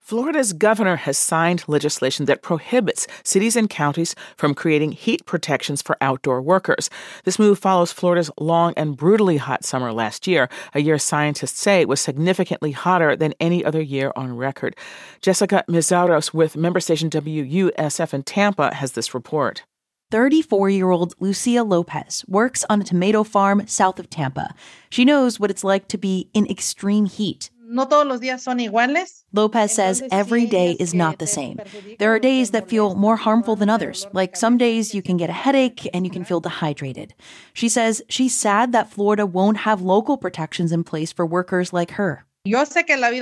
Florida's governor has signed legislation that prohibits cities and counties from creating heat protections for outdoor workers. This move follows Florida's long and brutally hot summer last year, a year scientists say was significantly hotter than any other year on record. Jessica Mizaros with member station WUSF in Tampa has this report. 34-year-old Lucia Lopez works on a tomato farm south of Tampa. She knows what it's like to be in extreme heat. No todos los días son iguales. Lopez says every day is not the same. There are days that feel more harmful than others, like some days you can get a headache and you can feel dehydrated. She says she's sad that Florida won't have local protections in place for workers like her. Lopez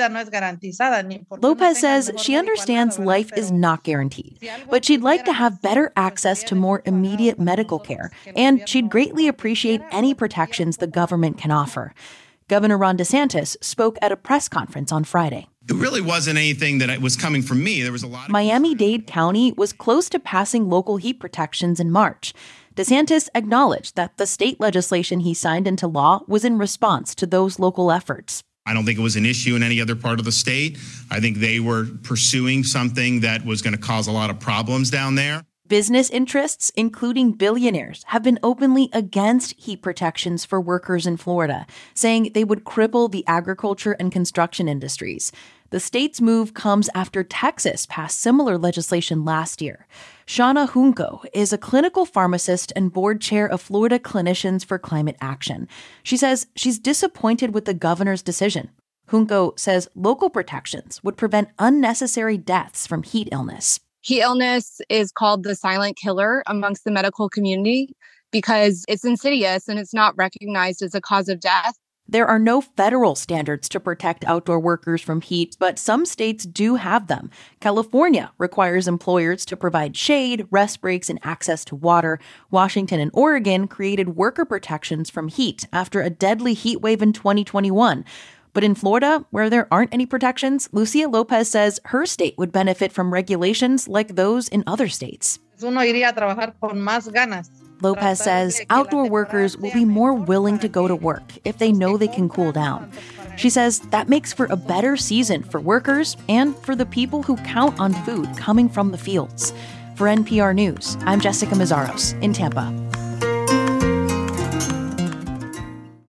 says she understands life is not guaranteed, but she'd like to have better access to more immediate medical care, and she'd greatly appreciate any protections the government can offer. Governor Ron DeSantis spoke at a press conference on Friday. It really wasn't anything that was coming from me. There was a lot of Miami-Dade County was close to passing local heat protections in March. DeSantis acknowledged that the state legislation he signed into law was in response to those local efforts. I don't think it was an issue in any other part of the state. I think they were pursuing something that was going to cause a lot of problems down there. Business interests, including billionaires, have been openly against heat protections for workers in Florida, saying they would cripple the agriculture and construction industries. The state's move comes after Texas passed similar legislation last year. Shauna Junco is a clinical pharmacist and board chair of Florida Clinicians for Climate Action. She says she's disappointed with the governor's decision. Junco says local protections would prevent unnecessary deaths from heat illness. Heat illness is called the silent killer amongst the medical community because it's insidious and it's not recognized as a cause of death. There are no federal standards to protect outdoor workers from heat, but some states do have them. California requires employers to provide shade, rest breaks, and access to water. Washington and Oregon created worker protections from heat after a deadly heat wave in 2021. But in Florida, where there aren't any protections, Lucia Lopez says her state would benefit from regulations like those in other states. Lopez says outdoor workers will be more willing to go to work if they know they can cool down. She says that makes for a better season for workers and for the people who count on food coming from the fields. For NPR News, I'm Jessica Mizaros in Tampa.